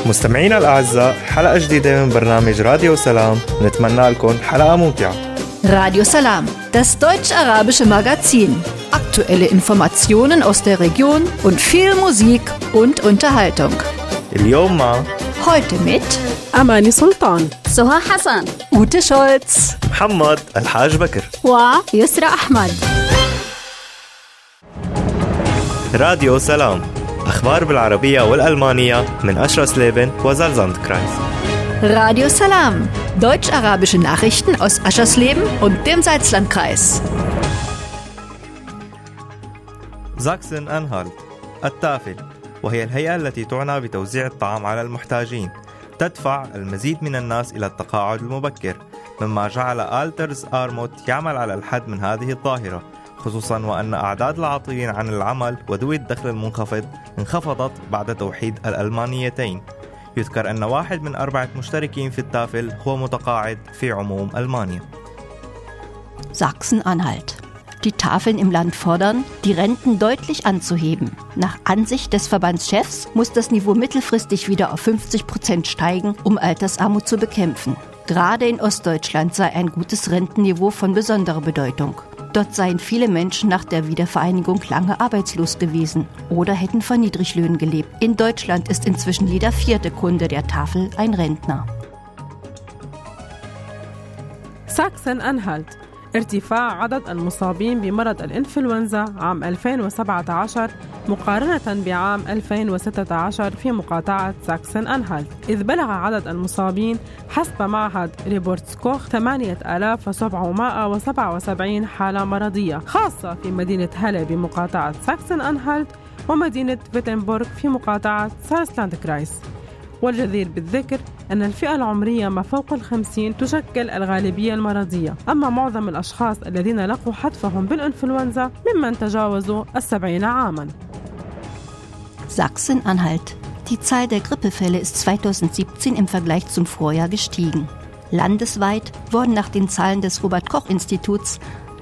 مستمعينا الأعزاء، حلقة جديدة من برنامج راديو سلام. نتمنى لكم حلقة ممتعة. Radio Salam, das deutsch-arabische Magazin. Aktuelle Informationen aus der Region und viel Musik und Unterhaltung. اليوم مع Heute mit أماني سلطان، سهى حسن، Ute Scholz, محمد الحاج بكر ويسرى أحمد. راديو سلام، أخبار بالعربية والألمانية من أشرس ليبن وزالزاندكرايس. Radio Salam, deutsch-arabische Nachrichten aus Aschersleben und dem Salzlandkreis. زاكسن أنهالت التافل، وهي الهيئة التي تعنى بتوزيع الطعام على المحتاجين، تدفع المزيد من الناس إلى التقاعد المبكر، مما جعل آلترز آرموت يعمل على الحد من هذه الظاهرة، خصوصا وأن أعداد العاطلين عن العمل وذوي الدخل المنخفض انخفضت بعد توحيد الألمانيتين. يذكر أن 1 من 4 مشتركين في التافل هو متقاعد في عموم ألمانيا. Sachsen-Anhalt. Die Tafeln im Land fordern, die Renten deutlich anzuheben. Nach Ansicht des Verbandschefs muss das Niveau mittelfristig wieder auf 50% steigen, um Altersarmut zu bekämpfen. Gerade in Ostdeutschland sei ein gutes Rentenniveau von besonderer Bedeutung. Dort seien viele Menschen nach der Wiedervereinigung lange arbeitslos gewesen oder hätten von Niedriglöhnen gelebt. In Deutschland ist inzwischen jeder 4. Kunde der Tafel ein Rentner. ساكسن-أنهالت. ارتفاع عدد المصابين بمرض الإنفلونزا عام 2017 مقارنة بعام 2016 في مقاطعة ساكسن-أنهالت، إذ بلغ عدد المصابين حسب معهد ريبورتسكوخ 8777 حالة مرضية، خاصة في مدينة هالة بمقاطعة ساكسن-أنهالت ومدينة فيتنبورغ في مقاطعة سالزلاندكرايس. والجدير بالذكر أن الفئة العمرية ما فوق 50 تشكل الغالبية المرضية، أما معظم الأشخاص الذين لقوا حتفهم بالإنفلونزا ممن تجاوزوا 70 عاماً. Sachsen-Anhalt. Die Zahl der Grippefälle ist 2017 im Vergleich zum Vorjahr gestiegen. Landesweit wurden nach den Zahlen des Robert-Koch-Instituts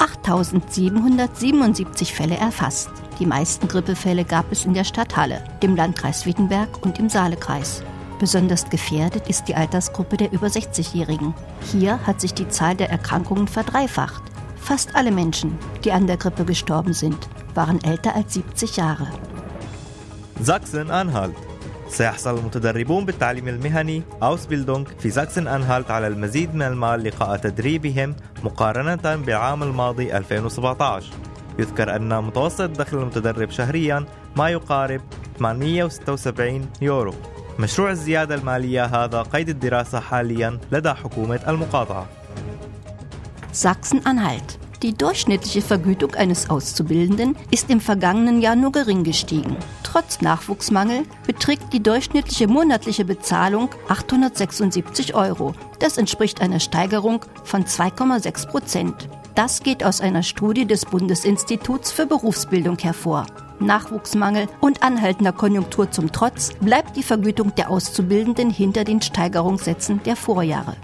8.777 Fälle erfasst. Die meisten Grippefälle gab es in der Stadt Halle, dem Landkreis Wittenberg und im Saalekreis. Besonders gefährdet ist die Altersgruppe der über 60-Jährigen. Hier hat sich die Zahl der Erkrankungen verdreifacht. Fast alle Menschen, die an der Grippe gestorben sind, waren älter als 70 Jahre. زاكسن-أنهالت. سيحصل المتدربون بالتعليم المهني أوسبيلدونغ في زاكسن-أنهالت على المزيد من المال لقاء تدريبهم مقارنة بالعام الماضي 2017. يذكر أن متوسط دخل المتدرب شهريا ما يقارب 876 يورو. مشروع الزيادة المالية هذا قيد الدراسة حاليا لدى حكومة المقاطعة. Sachsen-Anhalt. Die durchschnittliche Vergütung eines Auszubildenden ist im vergangenen Jahr nur gering gestiegen. Trotz Nachwuchsmangel beträgt die durchschnittliche monatliche Bezahlung 876 Euro. Das entspricht einer Steigerung von 2,6%. Das geht aus einer Studie des Bundesinstituts für Berufsbildung hervor. Nachwuchsmangel und anhaltender Konjunktur zum Trotz bleibt die Vergütung der Auszubildenden hinter den Steigerungssätzen der Vorjahre.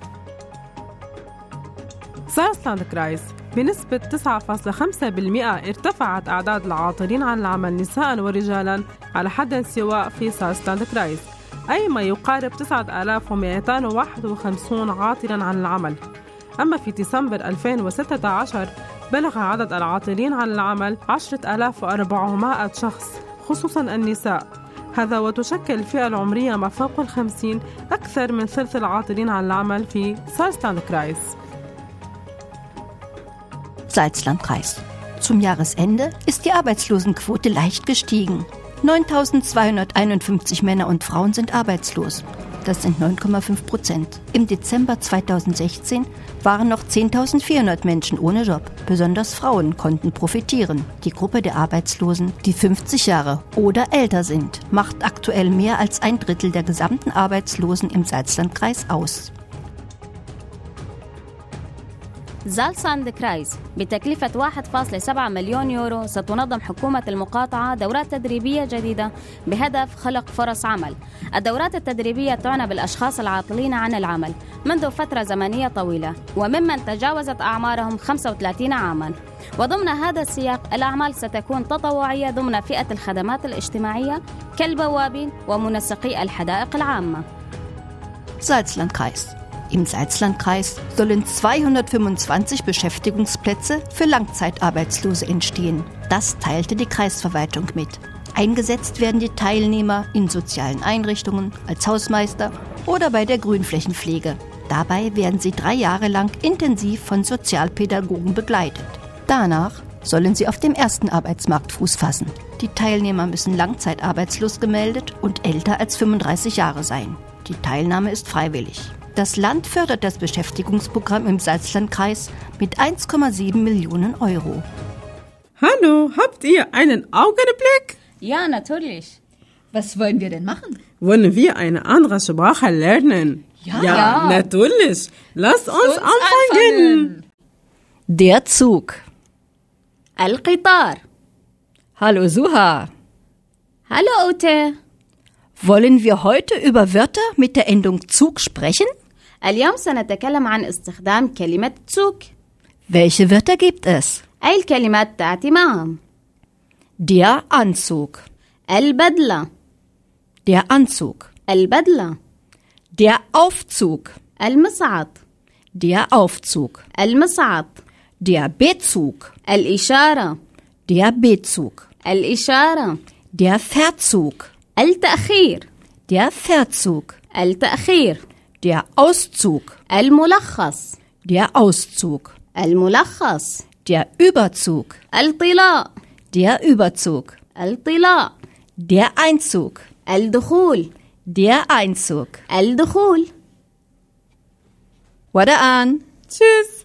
سالزلاندكرايس. بنسبة 9.5% ارتفعت أعداد العاطلين عن العمل نساء ورجالا على حد سواء في سالزلاندكرايس، أي ما يقارب 9251 عاطلا عن العمل. أما في ديسمبر 2016 بلغ عدد العاطلين عن العمل 10,400 شخص، خصوصا النساء. هذا وتشكل الفئة العمرية ما فوق 50 أكثر من ثلث العاطلين عن العمل في سالزلاندكرايس. Salzlandkreis. Zum Jahresende ist die Arbeitslosenquote leicht gestiegen. 9.251 Männer und Frauen sind arbeitslos. Das sind 9,5%. Im Dezember 2016 waren noch 10.400 Menschen ohne Job. Besonders Frauen konnten profitieren. Die Gruppe der Arbeitslosen, die 50 Jahre oder älter sind, macht aktuell mehr als 1/3 der gesamten Arbeitslosen im Salzlandkreis aus. زالساند كرايس بتكلفة 1.7 مليون يورو ستنظم حكومة المقاطعة دورات تدريبية جديدة بهدف خلق فرص عمل. الدورات التدريبية تعنى بالأشخاص العاطلين عن العمل منذ فترة زمنية طويلة وممن تجاوزت أعمارهم 35 عاما. وضمن هذا السياق الأعمال ستكون تطوعية ضمن فئة الخدمات الاجتماعية كالبوابين ومنسقي الحدائق العامة. Salzlandkreis. Im Salzlandkreis sollen 225 Beschäftigungsplätze für Langzeitarbeitslose entstehen. Das teilte die Kreisverwaltung mit. Eingesetzt werden die Teilnehmer in sozialen Einrichtungen, als Hausmeister oder bei der Grünflächenpflege. Dabei werden sie 3 Jahre lang intensiv von Sozialpädagogen begleitet. Danach sollen sie auf dem ersten Arbeitsmarkt Fuß fassen. Die Teilnehmer müssen langzeitarbeitslos gemeldet und älter als 35 Jahre sein. Die Teilnahme ist freiwillig. Das Land fördert das Beschäftigungsprogramm im Salzlandkreis mit 1,7 Millionen Euro. Hallo, habt ihr einen Augenblick? Ja, natürlich. Was wollen wir denn machen? Wollen wir eine andere Sprache lernen? Ja, natürlich. Lasst uns anfangen. Der Zug. القطار. Hallo Suha. Hallo Ute. Wollen wir heute über Wörter mit der Endung Zug sprechen? اليوم سنتكلم عن استخدام كلمة تسوق. Welche Wörter gibt es? أي الكلمات تأتي معهم؟ Der Anzug. البدلة. Der Anzug. البدلة. Der Aufzug. المصعد. Der Aufzug. المصعد. Der Bezug. الإشارة. Der Bezug. الإشارة. Der Verzug. التأخير. Der Verzug. التأخير. Der Auszug. الملخص. Der Auszug. الملخص. Der Überzug. الطلاء. Der Überzug. الطلاء. Der Einzug. الدخول. Der Einzug. الدخول. وداعاً. Tschüss.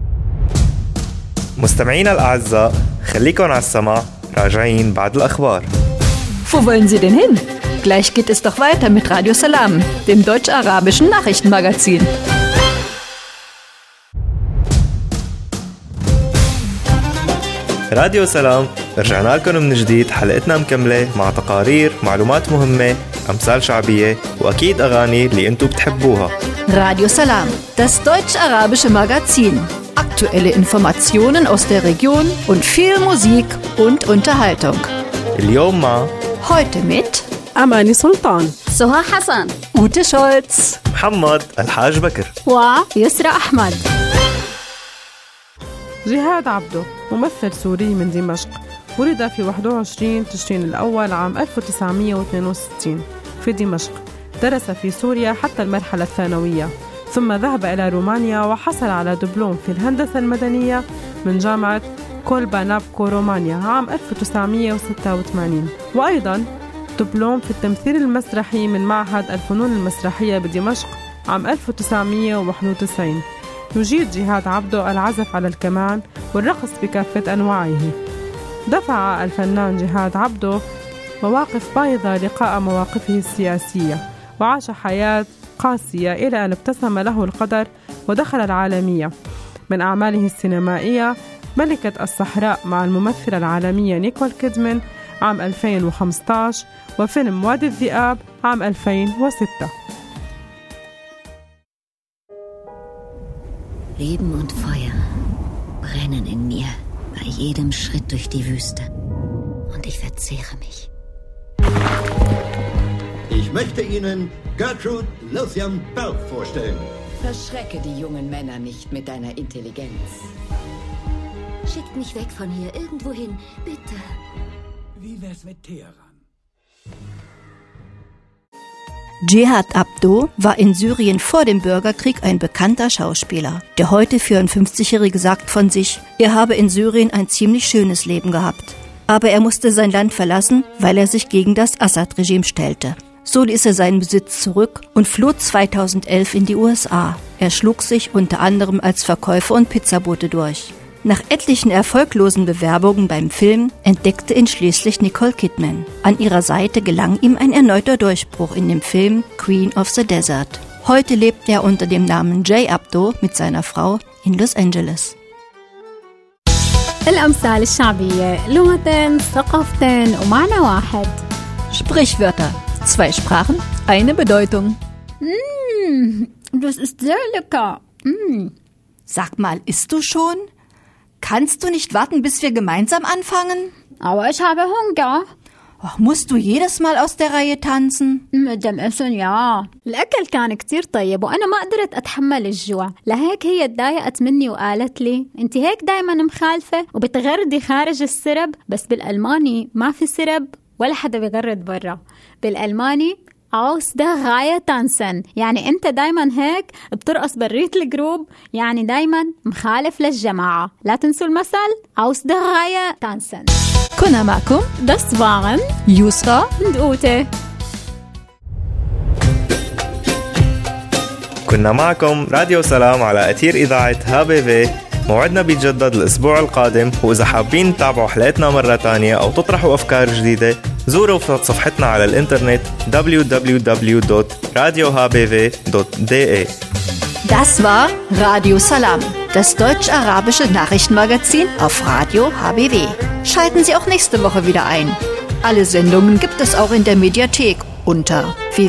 مستمعينا الأعزاء، خليكن على السمع، راجعين بعد الأخبار. Wo wollen Sie denn hin? Gleich geht es doch weiter mit Radio Salam, dem deutsch-arabischen Nachrichtenmagazin. راديو سلام، رجعنا لكم من جديد. حلقتنا مكملة مع تقارير، معلومات مهمة، أمثال شعبية وأكيد أغاني اللي أنتو بتحبوها. Radio Salam, das deutsch-arabische Magazin. Aktuelle Informationen aus der Region und viel Musik und Unterhaltung. اليوم مع Heute mit أماني سلطان، سهى حسن، Ute Scholz. محمد الحاج بكر. ويسرى أحمد. جهاد عبده ممثل سوري من دمشق، ولد في 21 تشرين الأول عام 1962 في دمشق. درس في سوريا حتى المرحلة الثانوية، ثم ذهب إلى رومانيا وحصل على دبلوم في الهندسة المدنية من جامعة كولبانابكو رومانيا عام 1986، وأيضا دبلوم في التمثيل المسرحي من معهد الفنون المسرحية بدمشق عام 1991. يجيد جهاد عبده العزف على الكمان والرقص بكافة أنواعه. دفع الفنان جهاد عبده مواقف بايظة لقاء مواقفه السياسية، وعاش حياة قاسية إلى أن ابتسم له القدر ودخل العالمية. من أعماله السينمائية ملكة الصحراء مع الممثلة العالمية نيكول كيدمان عام 2015، وفيلم وادي الذئاب عام 2006. Leben und Feuer brennen in mir bei jedem Schritt durch die Wüste. Und ich verzehre mich. Ich möchte Ihnen Gertrude Lothian Bell vorstellen. Verschrecke die jungen Männer nicht mit deiner Intelligenz. Schickt mich weg von hier, irgendwohin, bitte. Wie wär's mit Teheran? Jihad Abdo war in Syrien vor dem Bürgerkrieg ein bekannter Schauspieler. Der heute 54-Jährige sagt von sich, er habe in Syrien ein ziemlich schönes Leben gehabt. Aber er musste sein Land verlassen, weil er sich gegen das Assad-Regime stellte. So ließ er seinen Besitz zurück und floh 2011 in die USA. Er schlug sich unter anderem als Verkäufer und Pizzabote durch. Nach etlichen erfolglosen Bewerbungen beim Film entdeckte ihn schließlich Nicole Kidman. An ihrer Seite gelang ihm ein erneuter Durchbruch in dem Film Queen of the Desert. Heute lebt er unter dem Namen Jay Abdo mit seiner Frau in Los Angeles. الأمثال الشعبية، لغتين ثقافتين ومعنى واحد. Sprichwörter, 2 Sprachen, eine Bedeutung. Das ist sehr lecker. Sag mal, isst du schon? Kannst du nicht warten, bis wir gemeinsam anfangen? Aber ich habe Hunger. Och, musst du jedes Mal aus der Reihe tanzen? mit dem Essen ja. الأكل كان كتير طيب وأنا ما قدرت أتحمل الجوع، لهيك هي تضايقت مني وقالت لي أنت هيك دايما مخالفة وبتغردي خارج السرب، بس بالألماني ما في سرب ولا حدا بيغرد برا. بالألماني aus der Reihe tanzen، يعني أنت دايما هيك بترقص بريت الجروب، يعني دايما مخالف للجماعة. لا تنسوا المثل aus der Reihe tanzen. كنا معكم Das waren يسرى und Ute. كنا معكم راديو سلام على أثير إذاعة HBV. موعدنا بيتجدد الأسبوع القادم، وإذا حابين تتابعوا حلقتنا مرة تانية أو تطرحوا أفكار جديدة زوروا صفحتنا على الإنترنت www.radiohbv.de. Das war Radio Salam, das deutsch-arabische Nachrichtenmagazin auf Radio HBW. Schalten Sie auch nächste Woche wieder ein. Alle Sendungen gibt es auch in der Mediathek unter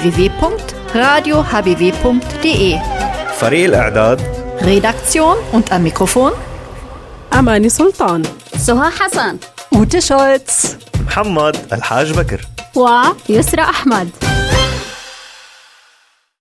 www.radiohbw.de. فريق الإعداد Redaktion und am Mikrofon أماني سلطان، سهى حسن، Ute Scholz. محمد الحاج بكر ويسرى أحمد.